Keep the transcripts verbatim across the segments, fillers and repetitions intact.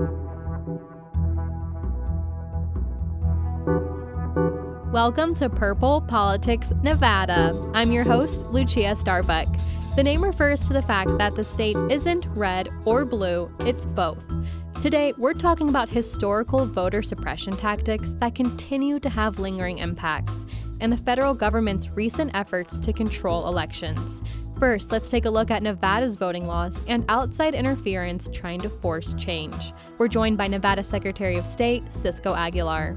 Welcome to Purple Politics Nevada. I'm your host, Lucia Starbuck. The name refers to the fact that the state isn't red or blue, it's both. Today, we're talking about historical voter suppression tactics that continue to have lingering impacts, and the federal government's recent efforts to control elections. First, let's take a look at Nevada's voting laws and outside interference trying to force change. We're joined by Nevada Secretary of State, Cisco Aguilar.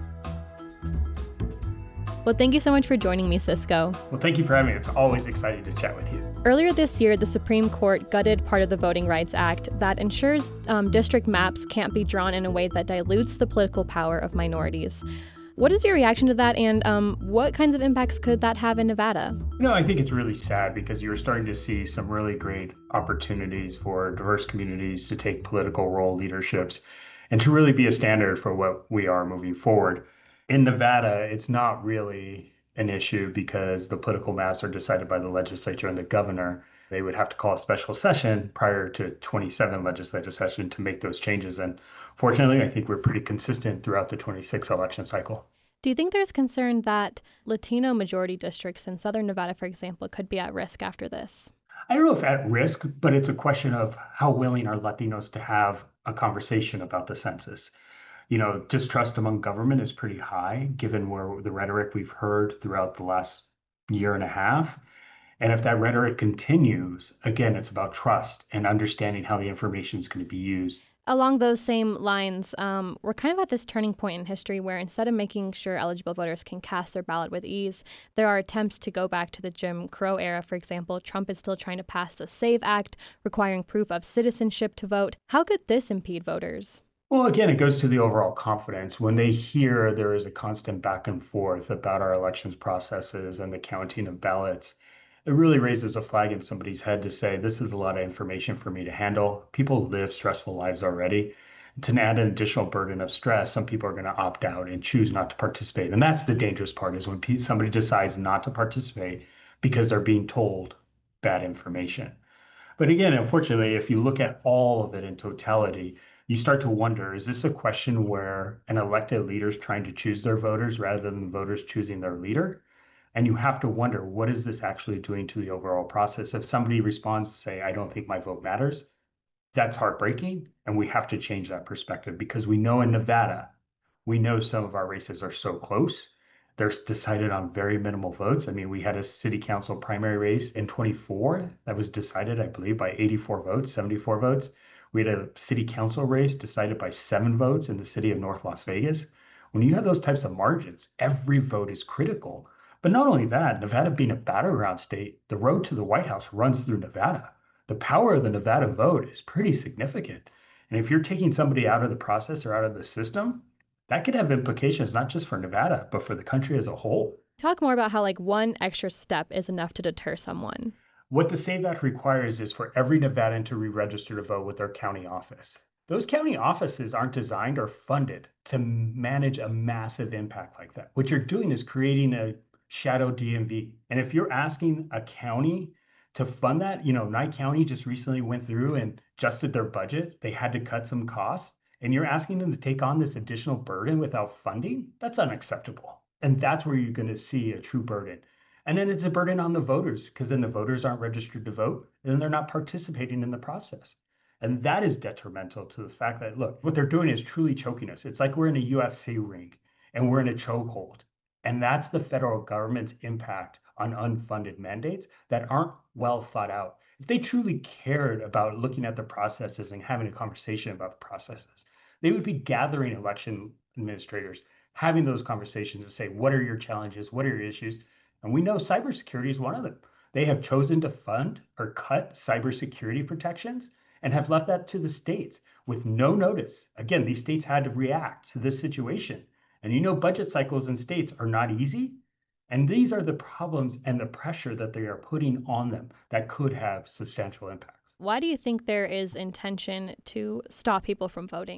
Well, thank you so much for joining me, Cisco. Well, thank you for having me. It's always exciting to chat with you. Earlier this year, the Supreme Court gutted part of the Voting Rights Act that ensures um, district maps can't be drawn in a way that dilutes the political power of minorities. What is your reaction to that, and um, what kinds of impacts could that have in Nevada? You know, I think it's really sad because you're starting to see some really great opportunities for diverse communities to take political role leaderships and to really be a standard for what we are moving forward. In Nevada, it's not really an issue because the political maps are decided by the legislature and the governor. They would have to call a special session prior to twenty-seven legislative session to make those changes. And fortunately, I think we're pretty consistent throughout the twenty-six election cycle. Do you think there's concern that Latino majority districts in Southern Nevada, for example, could be at risk after this? I don't know if at risk, but it's a question of how willing are Latinos to have a conversation about the census. You know, distrust among government is pretty high, given where the rhetoric we've heard throughout the last year and a half. And if that rhetoric continues, again, it's about trust and understanding how the information is going to be used. Along those same lines, um, we're kind of at this turning point in history where instead of making sure eligible voters can cast their ballot with ease, there are attempts to go back to the Jim Crow era. For example, Trump is still trying to pass the SAVE Act, requiring proof of citizenship to vote. How could this impede voters? Well, again, it goes to the overall confidence. When they hear there is a constant back and forth about our elections processes and the counting of ballots, it really raises a flag in somebody's head to say, this is a lot of information for me to handle. People live stressful lives already. To add an additional burden of stress, some people are going to opt out and choose not to participate. And that's the dangerous part, is when somebody decides not to participate because they're being told bad information. But again, unfortunately, if you look at all of it in totality, you start to wonder, is this a question where an elected leader is trying to choose their voters rather than voters choosing their leader? And you have to wonder, what is this actually doing to the overall process? If somebody responds to say, I don't think my vote matters, that's heartbreaking. And we have to change that perspective, because we know in Nevada, we know some of our races are so close. They're decided on very minimal votes. I mean, we had a city council primary race in twenty-four that was decided, I believe, by eighty-four votes, seventy-four votes. We had a city council race decided by seven votes in the city of North Las Vegas. When you have those types of margins, every vote is critical. But not only that, Nevada being a battleground state, the road to the White House runs through Nevada. The power of the Nevada vote is pretty significant. And if you're taking somebody out of the process or out of the system, that could have implications not just for Nevada, but for the country as a whole. Talk more about how like one extra step is enough to deter someone. What the SAVE Act requires is for every Nevadan to re-register to vote with their county office. Those county offices aren't designed or funded to manage a massive impact like that. What you're doing is creating a shadow D M V. And if you're asking a county to fund that, you know, Nye County just recently went through and adjusted their budget. They had to cut some costs. And you're asking them to take on this additional burden without funding? That's unacceptable. And that's where you're going to see a true burden. And then it's a burden on the voters, because then the voters aren't registered to vote, and then they're not participating in the process. And that is detrimental to the fact that, look, what they're doing is truly choking us. It's like we're in a U F C ring and we're in a chokehold. And that's the federal government's impact on unfunded mandates that aren't well thought out. If they truly cared about looking at the processes and having a conversation about the processes, they would be gathering election administrators, having those conversations to say, what are your challenges? What are your issues? And we know cybersecurity is one of them. They have chosen to fund or cut cybersecurity protections and have left that to the states with no notice. Again, these states had to react to this situation. And you know, budget cycles in states are not easy. And these are the problems and the pressure that they are putting on them that could have substantial impacts. Why do you think there is intention to stop people from voting?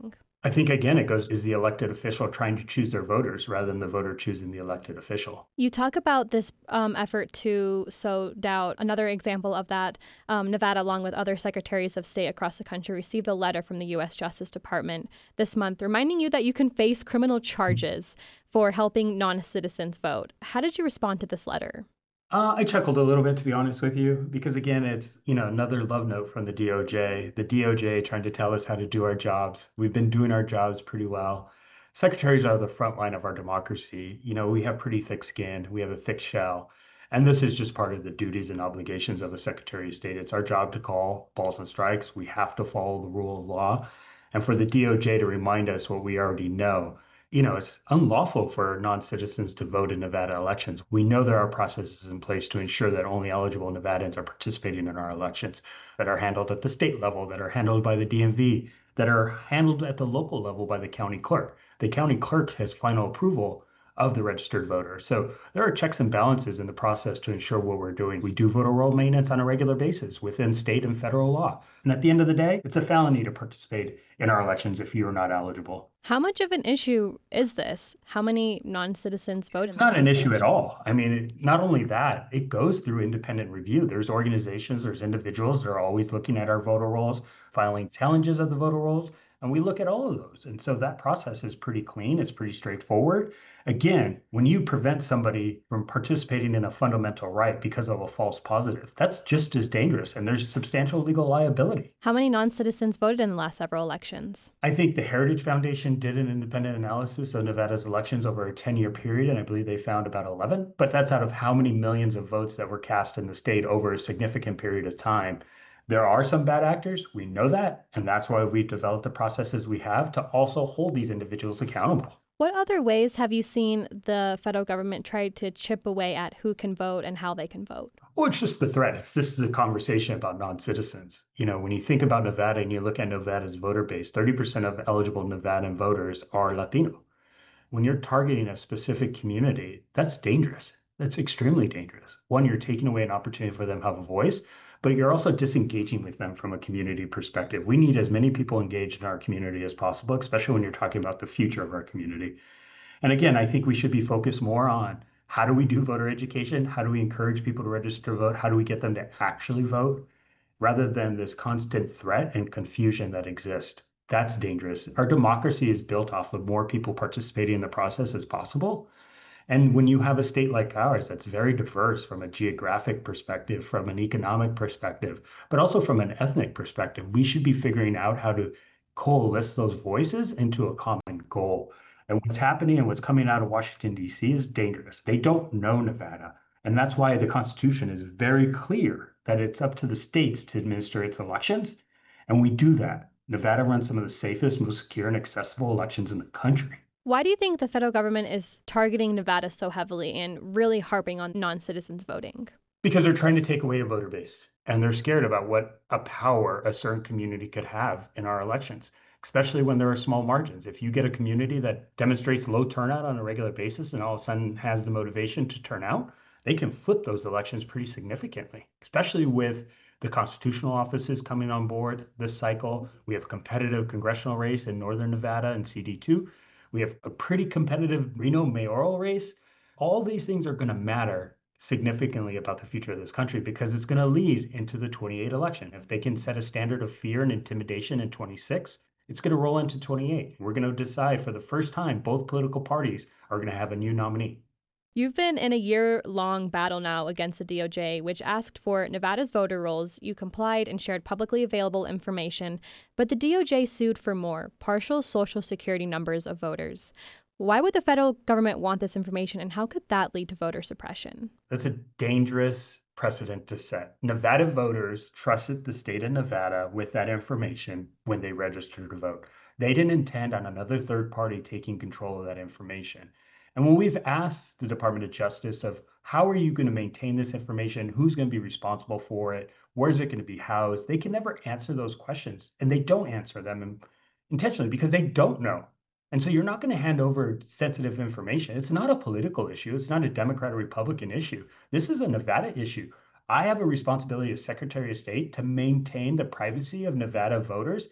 I think again, it goes, is the elected official trying to choose their voters rather than the voter choosing the elected official? You talk about this um, effort to sow doubt. Another example of that, um, Nevada, along with other secretaries of state across the country, received a letter from the U S Justice Department this month reminding you that you can face criminal charges for helping non-citizens vote. How did you respond to this letter? Uh, I chuckled a little bit, to be honest with you, because again, it's, you know, another love note from the D O J. The D O J trying to tell us how to do our jobs. We've been doing our jobs pretty well. Secretaries are the front line of our democracy. You know, we have pretty thick skin, we have a thick shell. And this is just part of the duties and obligations of a Secretary of State. It's our job to call balls and strikes. We have to follow the rule of law. And for the D O J to remind us what we already know, you know, it's unlawful for non-citizens to vote in Nevada elections. We know there are processes in place to ensure that only eligible Nevadans are participating in our elections, that are handled at the state level, that are handled by the D M V, that are handled at the local level by the county clerk. The county clerk has final approval of the registered voter. So there are checks and balances in the process to ensure what we're doing. We do voter roll maintenance on a regular basis within state and federal law. And at the end of the day, it's a felony to participate in our elections if you are not eligible. How much of an issue is this? How many non-citizens vote? It's not an issue at all. I mean, it, not only that, it goes through independent review. There's organizations, there's individuals that are always looking at our voter rolls, filing challenges of the voter rolls, and we look at all of those. And so that process is pretty clean. It's pretty straightforward. Again, when you prevent somebody from participating in a fundamental right because of a false positive, that's just as dangerous. And there's substantial legal liability. How many non-citizens voted in the last several elections? I think the Heritage Foundation did an independent analysis of Nevada's elections over a ten-year period, and I believe they found about eleven. But that's out of how many millions of votes that were cast in the state over a significant period of time. There are some bad actors. We know that. And that's why we've developed the processes we have to also hold these individuals accountable. What other ways have you seen the federal government try to chip away at who can vote and how they can vote? Well, it's just the threat. It's this is a conversation about non-citizens. You know, when you think about Nevada and you look at Nevada's voter base, thirty percent of eligible Nevadan voters are Latino. When you're targeting a specific community, that's dangerous. That's extremely dangerous. One, you're taking away an opportunity for them to have a voice, but you're also disengaging with them from a community perspective. We need as many people engaged in our community as possible, especially when you're talking about the future of our community. And again, I think we should be focused more on how do we do voter education? How do we encourage people to register to vote? How do we get them to actually vote? Rather than this constant threat and confusion that exists. That's dangerous. Our democracy is built off of more people participating in the process as possible. And when you have a state like ours that's very diverse from a geographic perspective, from an economic perspective, but also from an ethnic perspective, we should be figuring out how to coalesce those voices into a common goal. And what's happening and what's coming out of Washington, D C is dangerous. They don't know Nevada. And that's why the Constitution is very clear that it's up to the states to administer its elections. And we do that. Nevada runs some of the safest, most secure, and accessible elections in the country. Why do you think the federal government is targeting Nevada so heavily and really harping on non-citizens voting? Because they're trying to take away a voter base. And they're scared about what a power a certain community could have in our elections, especially when there are small margins. If you get a community that demonstrates low turnout on a regular basis and all of a sudden has the motivation to turn out, they can flip those elections pretty significantly, especially with the constitutional offices coming on board this cycle. We have a competitive congressional race in Northern Nevada and C D two. We have a pretty competitive Reno mayoral race. All these things are going to matter significantly about the future of this country because it's going to lead into the twenty-eight election. If they can set a standard of fear and intimidation in twenty-six, it's going to roll into twenty-eight. We're going to decide for the first time, both political parties are going to have a new nominee. You've been in a year-long battle now against the D O J, which asked for Nevada's voter rolls. You complied and shared publicly available information, but the D O J sued for more, partial Social Security numbers of voters. Why would the federal government want this information, and how could that lead to voter suppression? That's a dangerous precedent to set. Nevada voters trusted the state of Nevada with that information when they registered to vote. They didn't intend on another third party taking control of that information. And when we've asked the Department of Justice of how are you going to maintain this information, who's going to be responsible for it, where's it going to be housed, they can never answer those questions. And they don't answer them intentionally because they don't know. And so you're not going to hand over sensitive information. It's not a political issue. It's not a Democrat or Republican issue. This is a Nevada issue. I have a responsibility as Secretary of State to maintain the privacy of Nevada voters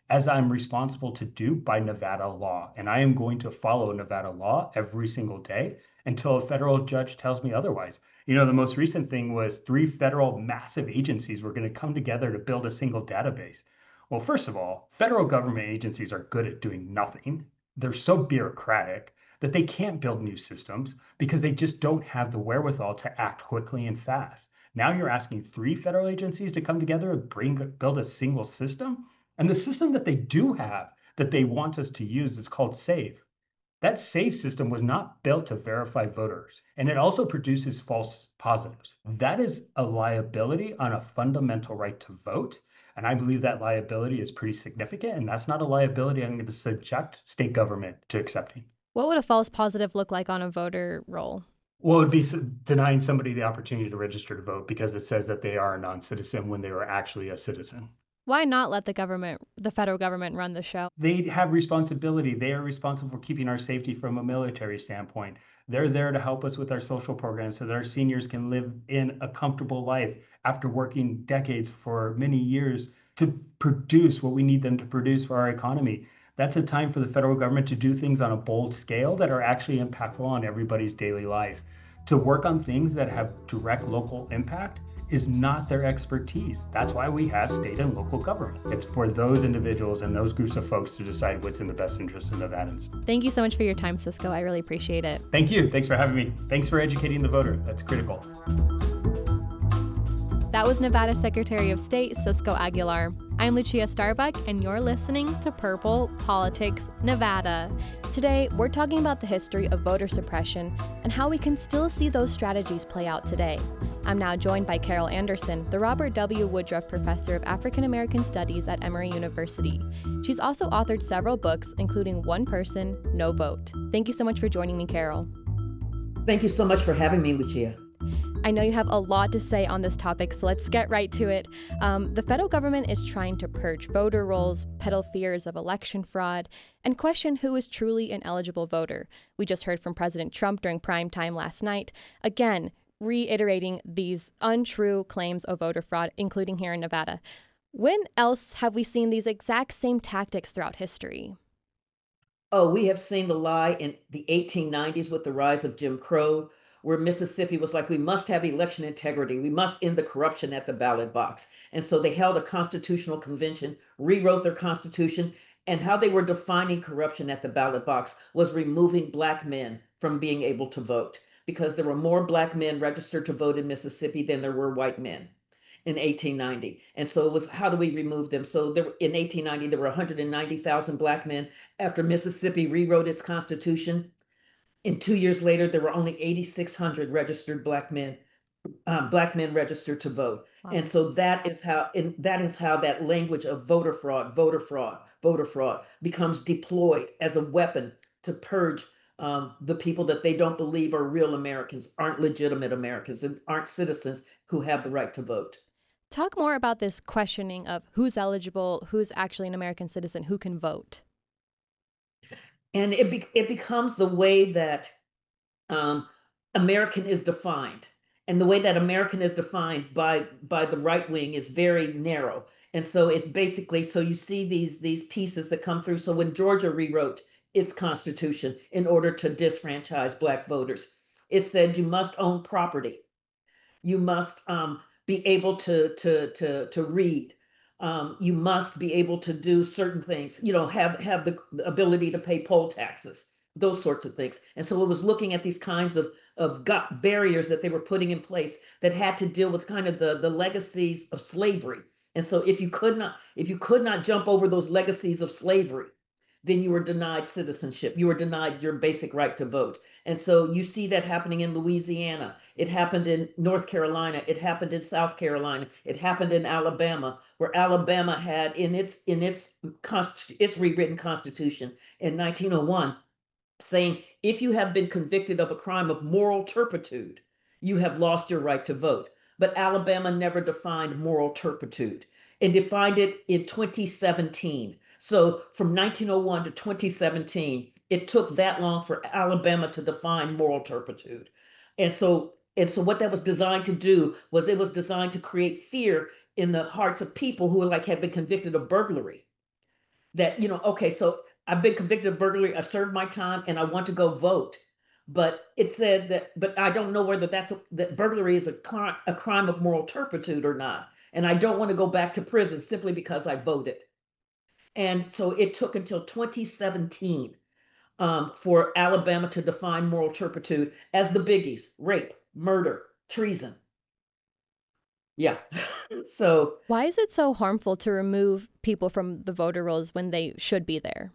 as I'm responsible to do by Nevada law. And I am going to follow Nevada law every single day until a federal judge tells me otherwise. You know, the most recent thing was three federal massive agencies were going to come together to build a single database. Well, first of all, federal government agencies are good at doing nothing. They're so bureaucratic that they can't build new systems because they just don't have the wherewithal to act quickly and fast. Now you're asking three federal agencies to come together and bring build a single system. And the system that they do have that they want us to use is called SAFE. That SAFE system was not built to verify voters, and it also produces false positives. That is a liability on a fundamental right to vote. And I believe that liability is pretty significant, and that's not a liability I'm going to subject state government to accepting. What would a false positive look like on a voter roll? Well, it would be denying somebody the opportunity to register to vote because it says that they are a non-citizen when they were actually a citizen. Why not let the government, the federal government, run the show? They have responsibility. They are responsible for keeping our safety from a military standpoint. They're there to help us with our social programs so that our seniors can live in a comfortable life after working decades for many years to produce what we need them to produce for our economy. That's a time for the federal government to do things on a bold scale that are actually impactful on everybody's daily life. To work on things that have direct local impact is not their expertise. That's why we have state and local government. It's for those individuals and those groups of folks to decide what's in the best interest of Nevadans. Thank you so much for your time, Cisco. I really appreciate it. Thank you. Thanks for having me. Thanks for educating the voter. That's critical. That was Nevada Secretary of State Cisco Aguilar. I'm Lucia Starbuck, and you're listening to Purple Politics Nevada. Today, we're talking about the history of voter suppression and how we can still see those strategies play out today. I'm now joined by Carol Anderson, the Robert W. Woodruff Professor of African American Studies at Emory University. She's also authored several books, including One Person, No Vote. Thank you so much for joining me, Carol. Thank you so much for having me, Lucia. I know you have a lot to say on this topic, so let's get right to it. Um, the federal government is trying to purge voter rolls, peddle fears of election fraud, and question who is truly an eligible voter. We just heard from President Trump during prime time last night, again, reiterating these untrue claims of voter fraud, including here in Nevada. When else have we seen these exact same tactics throughout history? Oh, we have seen the lie in the eighteen nineties with the rise of Jim Crow, where Mississippi was like, we must have election integrity. We must end the corruption at the ballot box. And so they held a constitutional convention, rewrote their constitution, and how they were defining corruption at the ballot box was removing Black men from being able to vote, because there were more Black men registered to vote in Mississippi than there were white men in eighteen ninety. And so it was, how do we remove them? So there, in eighteen ninety, there were one hundred ninety thousand Black men. After Mississippi rewrote its constitution, and two years later, there were only eighty-six hundred registered Black men, um, Black men registered to vote. Wow. And so that is how, and that is how that language of voter fraud, voter fraud, voter fraud becomes deployed as a weapon to purge um, the people that they don't believe are real Americans, aren't legitimate Americans, and aren't citizens who have the right to vote. Talk more about this questioning of who's eligible, who's actually an American citizen, who can vote. And it be, it becomes the way that um, American is defined. And the way that American is defined by, by the right wing is very narrow. And so it's basically, so you see these, these pieces that come through. So when Georgia rewrote its constitution in order to disfranchise Black voters, it said you must own property. You must um, be able to, to, to, to read. Um, you must be able to do certain things, you know, have, have the ability to pay poll taxes, those sorts of things. And so it was looking at these kinds of, of gut barriers that they were putting in place that had to deal with kind of the, the legacies of slavery. And so if you could not, if you could not jump over those legacies of slavery, then you were denied citizenship. You were denied your basic right to vote. And so you see that happening in Louisiana. It happened in North Carolina. It happened in South Carolina. It happened in Alabama, where Alabama had in its in its its rewritten constitution in nineteen oh one, saying if you have been convicted of a crime of moral turpitude, you have lost your right to vote. But Alabama never defined moral turpitude. It defined it in twenty seventeen. So from nineteen oh one to twenty seventeen, it took that long for Alabama to define moral turpitude. And so, and so what that was designed to do was it was designed to create fear in the hearts of people who like had been convicted of burglary. that, you know, okay, so I've been convicted of burglary, I've served my time, and I want to go vote. But it said that, but I don't know whether that's a, that burglary is a crime, a crime of moral turpitude or not. And I don't want to go back to prison simply because I voted. And so it took until twenty seventeen um, for Alabama to define moral turpitude as the biggies: rape, murder, treason. Yeah. So Why is it so harmful to remove people from the voter rolls when they should be there?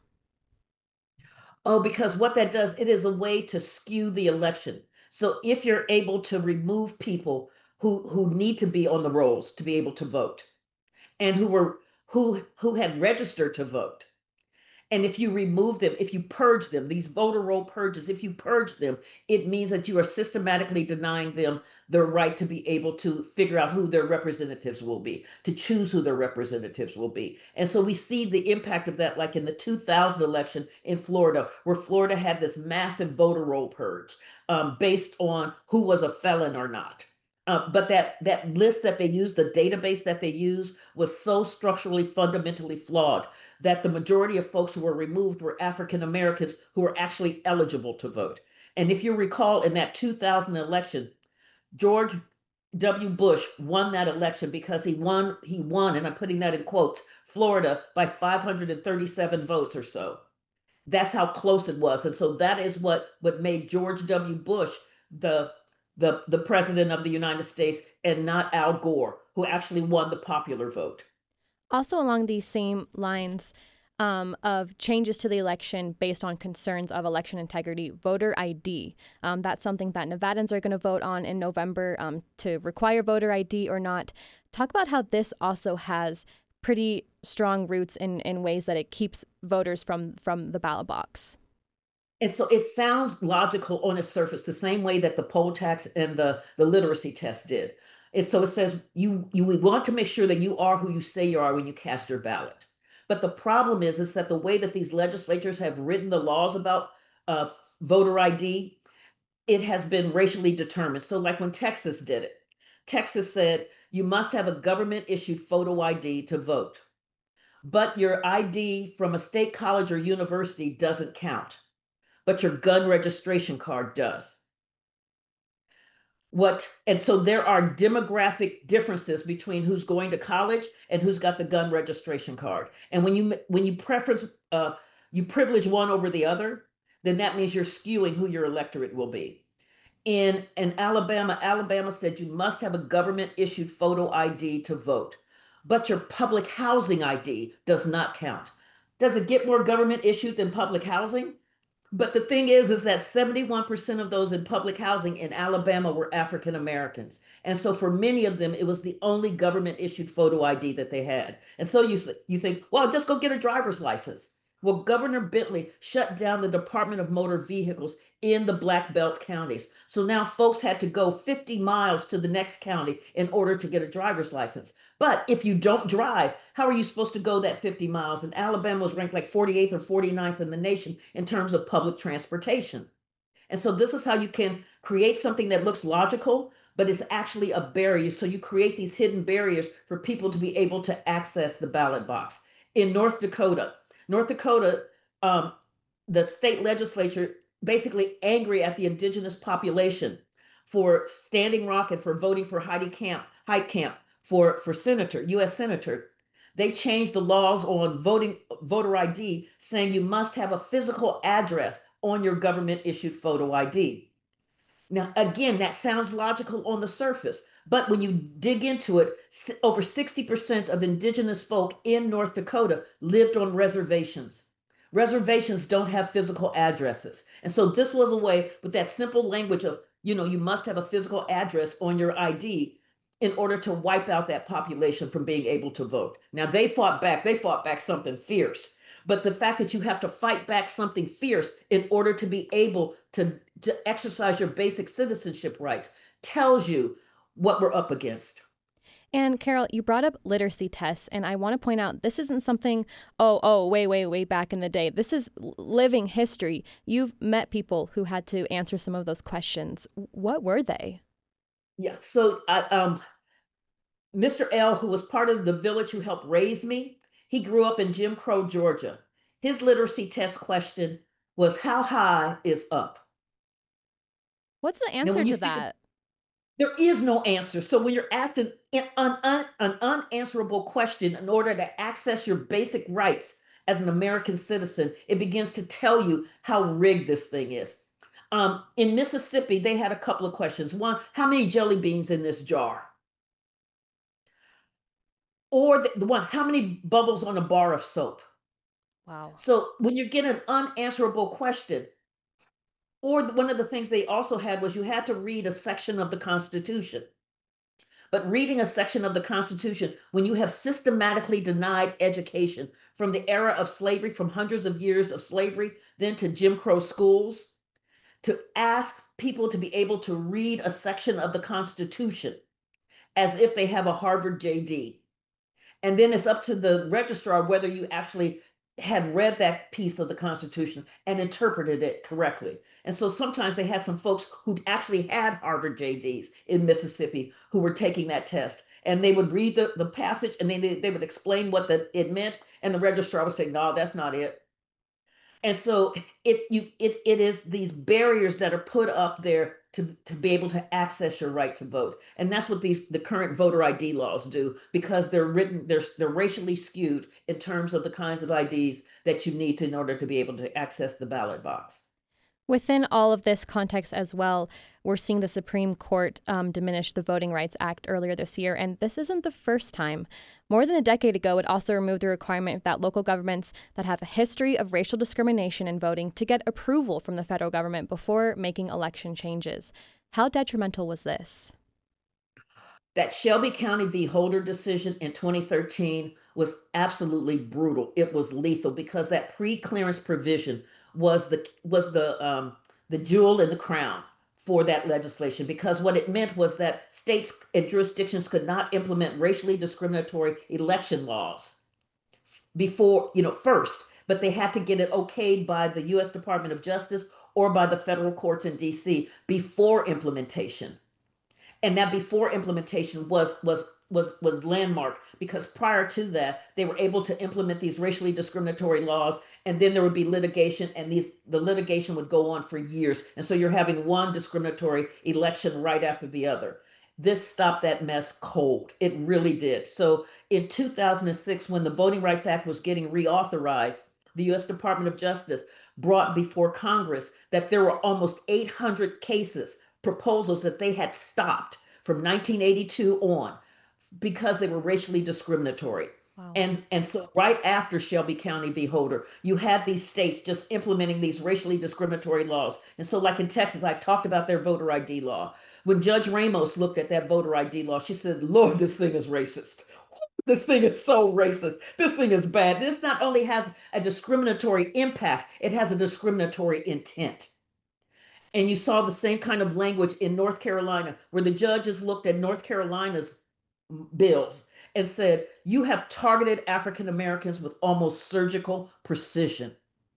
Oh, because what that does, it is a way to skew the election. So if you're able to remove people who who need to be on the rolls to be able to vote, and who were who who had registered to vote, and if you remove them, if you purge them, these voter roll purges, if you purge them, it means that you are systematically denying them their right to be able to figure out who their representatives will be, to choose who their representatives will be. And so we see the impact of that, like in the two thousand election in Florida, where Florida had this massive voter roll purge um, based on who was a felon or not. Uh, but that that list that they used, the database that they used, was so structurally fundamentally flawed that the majority of folks who were removed were African Americans who were actually eligible to vote. And if you recall, in that two thousand election, George W. Bush won that election because he won, he won, and I'm putting that in quotes, Florida by five hundred thirty-seven votes or so. That's how close it was. And so that is what, what made George W. Bush the the the president of the United States, and not Al Gore, who actually won the popular vote. Also, along these same lines um, of changes to the election based on concerns of election integrity, voter I D. Um, that's something that Nevadans are going to vote on in November um, to require voter I D or not. Talk about how this also has pretty strong roots in, in ways that it keeps voters from, from the ballot box. And so it sounds logical on its surface, the same way that the poll tax and the, the literacy test did. And so it says you you we want to make sure that you are who you say you are when you cast your ballot. But the problem is, is that the way that these legislatures have written the laws about uh, voter I D, it has been racially determined. So like when Texas did it, Texas said you must have a government issued photo I D to vote. But your I D from a state college or university doesn't count, but your gun registration card does. What and so there are demographic differences between who's going to college and who's got the gun registration card. And when you when you preference uh, you privilege one over the other, then that means you're skewing who your electorate will be. In in Alabama, Alabama said you must have a government issued photo I D to vote, but your public housing I D does not count. Does it get more government issued than public housing? But the thing is, is that seventy-one percent of those in public housing in Alabama were African Americans. And so for many of them, it was the only government issued photo I D that they had. And so you, you think, well, just go get a driver's license. Well, Governor Bentley shut down the Department of Motor Vehicles in the Black Belt counties. So now folks had to go fifty miles to the next county in order to get a driver's license. But if you don't drive, how are you supposed to go that fifty miles? And Alabama was ranked like forty-eighth or forty-ninth in the nation in terms of public transportation. And so this is how you can create something that looks logical, but is actually a barrier. So you create these hidden barriers for people to be able to access the ballot box. In North Dakota, North Dakota, um, the state legislature basically angry at the indigenous population for Standing Rock and for voting for Heidi Camp, Heitkamp for, for senator, U S senator. They changed the laws on voting voter I D, saying you must have a physical address on your government issued photo I D. Now, again, that sounds logical on the surface, but when you dig into it, over sixty percent of indigenous folk in North Dakota lived on reservations. Reservations don't have physical addresses. And so this was a way, with that simple language of, you know, you must have a physical address on your I D in order to wipe out that population from being able to vote. Now, they fought back, they fought back something fierce. But the fact that you have to fight back something fierce in order to be able to, to exercise your basic citizenship rights tells you what we're up against. And Carol, you brought up literacy tests, and I want to point out this isn't something, oh, oh, way, way, way back in the day. This is living history. You've met people who had to answer some of those questions. What were they? Yeah, so I, um, Mister L, who was part of the village who helped raise me, He grew up in Jim Crow, Georgia. His literacy test question was, how high is up? What's the Now, answer when you to think of, that? there is no answer. So when you're asked an, an, an, an unanswerable question in order to access your basic rights as an American citizen, it begins to tell you how rigged this thing is. Um, in Mississippi, they had a couple of questions. One, how many jelly beans in this jar? Or the, the one, how many bubbles on a bar of soap? Wow. So when you get an unanswerable question, or one of the things they also had was you had to read a section of the Constitution. But reading a section of the Constitution, when you have systematically denied education from the era of slavery, from hundreds of years of slavery, then to Jim Crow schools, to ask people to be able to read a section of the Constitution as if they have a Harvard J D. And then it's up to the registrar whether you actually had read that piece of the Constitution and interpreted it correctly. And so sometimes they had some folks who actually had Harvard J Ds in Mississippi who were taking that test. And they would read the, the passage and then they, they would explain what the, it meant. And the registrar would say, no, that's not it. And so if you if it is these barriers that are put up there to, to be able to access your right to vote. And that's what these the current voter I D laws do, because they're written, they're they're racially skewed in terms of the kinds of I Ds that you need to, in order to be able to access the ballot box. Within all of this context as well, we're seeing the Supreme Court um, diminish the Voting Rights Act earlier this year, and this isn't the first time. More than a decade ago, it also removed the requirement that local governments that have a history of racial discrimination in voting to get approval from the federal government before making election changes. How detrimental was this? That Shelby County v. Holder decision in twenty thirteen was absolutely brutal. It was lethal because that pre-clearance provision was the was the um, the jewel in the crown for that legislation, because what it meant was that states and jurisdictions could not implement racially discriminatory election laws before, you know, first, but they had to get it okayed by the U S Department of Justice or by the federal courts in D C before implementation. And that before implementation was was was was landmark, because prior to that they were able to implement these racially discriminatory laws, and then there would be litigation, and these the litigation would go on for years, and so you're having one discriminatory election right after the other. This stopped that mess cold. It really did. So in two thousand six, when the Voting Rights Act was getting reauthorized, the U S Department of Justice brought before Congress that there were almost eight hundred cases, proposals that they had stopped from nineteen eighty-two on because they were racially discriminatory. Wow. And and so right after Shelby County v. Holder, you had these states just implementing these racially discriminatory laws. And so like in Texas, I talked about their voter I D law. When Judge Ramos looked at that voter I D law, she said, Lord, this thing is racist. This thing is so racist. This thing is bad. This not only has a discriminatory impact, it has a discriminatory intent. And you saw the same kind of language in North Carolina, where the judges looked at North Carolina's bills and said, you have targeted African Americans with almost surgical precision.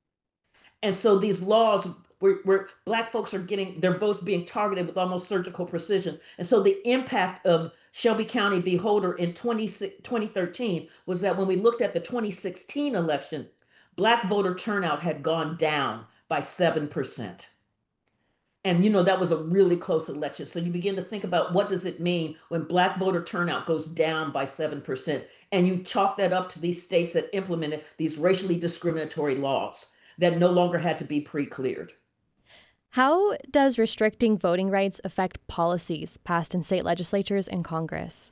And so these laws, where, where Black folks are getting their votes being targeted with almost surgical precision. And so the impact of Shelby County v. Holder in twenty thirteen was that when we looked at the twenty sixteen election, Black voter turnout had gone down by seven percent. And, you know, that was a really close election. So you begin to think about, what does it mean when Black voter turnout goes down by seven percent? And you chalk that up to these states that implemented these racially discriminatory laws that no longer had to be pre-cleared. How does restricting voting rights affect policies passed in state legislatures and Congress?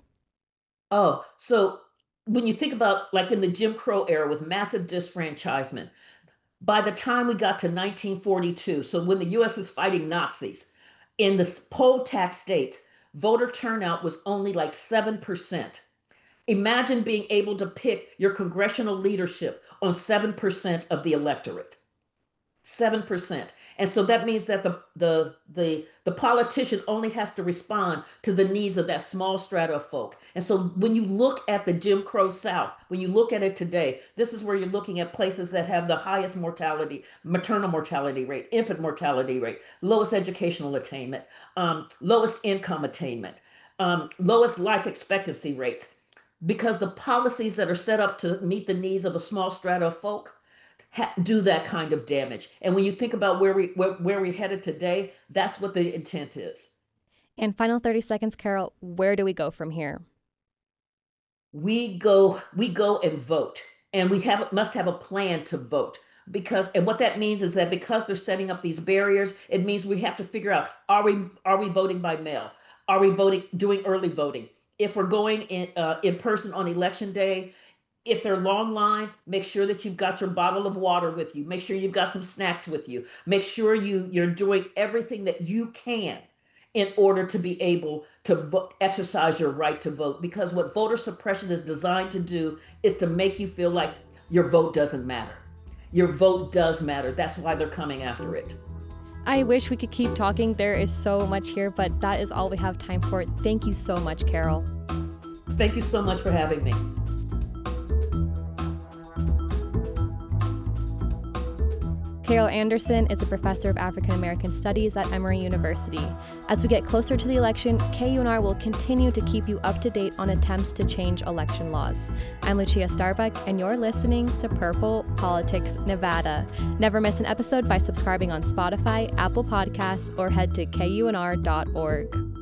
Oh, so when you think about, like in the Jim Crow era with massive disfranchisement, by the time we got to nineteen forty-two, so when the U S is fighting Nazis, in the poll tax states, voter turnout was only like seven percent. Imagine being able to pick your congressional leadership on seven percent of the electorate. seven percent. And so that means that the, the, the, the politician only has to respond to the needs of that small strata of folk. And so when you look at the Jim Crow South, when you look at it today, this is where you're looking at places that have the highest mortality, maternal mortality rate, infant mortality rate, lowest educational attainment, um, lowest income attainment, um, lowest life expectancy rates. because the policies that are set up to meet the needs of a small strata of folk ha- do that kind of damage. And when you think about where we where, where we're headed today, that's what the intent is. And final thirty seconds, Carol, where do we go from here? We go we go and vote, and we have must have a plan to vote. Because and what that means is that because they're setting up these barriers, it means we have to figure out, are we are we voting by mail? Are we voting doing early voting? If we're going in uh, in person on election day, if there are long lines, make sure that you've got your bottle of water with you. Make sure you've got some snacks with you. Make sure you you're doing everything that you can in order to be able to vo- exercise your right to vote. Because what voter suppression is designed to do is to make you feel like your vote doesn't matter. Your vote does matter. That's why they're coming after it. I wish we could keep talking. There is so much here, but that is all we have time for. Thank you so much, Carol. Thank you so much for having me. Carol Anderson is a professor of African American Studies at Emory University. As we get closer to the election, K U N R will continue to keep you up to date on attempts to change election laws. I'm Lucia Starbuck, and you're listening to Purple Politics Nevada. Never miss an episode by subscribing on Spotify, Apple Podcasts, or head to K U N R dot org.